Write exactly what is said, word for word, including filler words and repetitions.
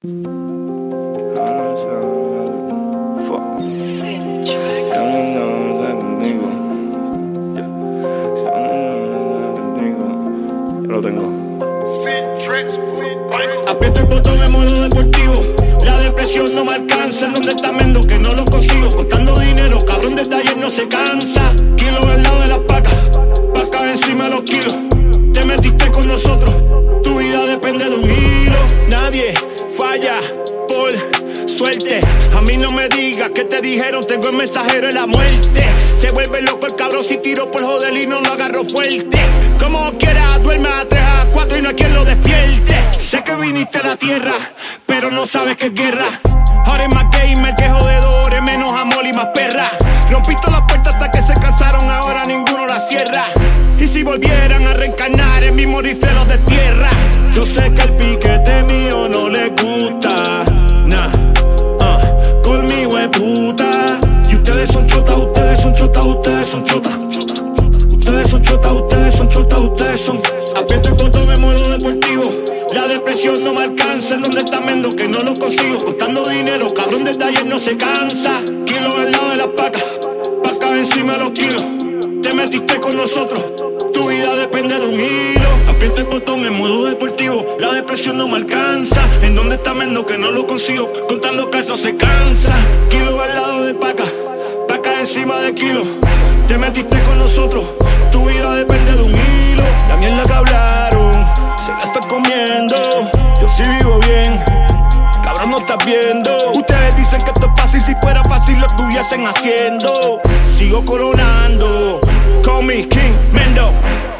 Lo tengo. Aprieto el botón en modo deportivo. La depresión no me alcanza. En donde está Mendo que no lo consigo. Contando dinero, cabrón, desde ayer no se cansa. Kilo al lado de la paca, paca encima de los kilos. Te metiste con nosotros, tu vida depende de un hilo. Nadie falla por suerte. A mí no me digas que te dijeron, tengo el mensajero de la muerte. Se vuelve loco el cabrón si tiro por joder y no lo agarro fuerte. Como quiera, duerme a tres, a cuatro y no hay quien lo despierte. Sé que viniste a la tierra, pero no sabes que es guerra. Ahora es más gamer que jodedores, menos amor y más perra. Rompiste las puertas hasta que se cansaron, ahora ninguno la cierra. Y si volvieran a reencarnar, el mismo rifle los destierra. Yo sé que el piquete mío no le gusta, nah, uh, conmigo es puta. Y ustedes son chotas, ustedes son chotas, ustedes son chotas. Ustedes son chotas, ustedes son chotas, ustedes son. Aprieto el botón en modo deportivo. La depresión no me alcanza. En donde está Mendo que no lo consigo. Contando dinero, cabrón, desde ayer no se cansa. Kilo al lado de la paca, paca encima de los kilos. Te metiste con nosotros, tu vida depende de un hilo. Aprieto el botón en modo deportivo. La depresión no me alcanza. En donde está Mendo que no lo consigo. Contando que eso se cansa. Kilo al lado de paca, paca encima de kilo. Te metiste con nosotros, tu vida depende de un hilo. La mierda que hablaron, se la están comiendo. Yo sí vivo bien, cabrón, no estás viendo. Ustedes dicen que esto es fácil, si fuera fácil lo estuviesen haciendo. Sigo coronando, call me King Mendo.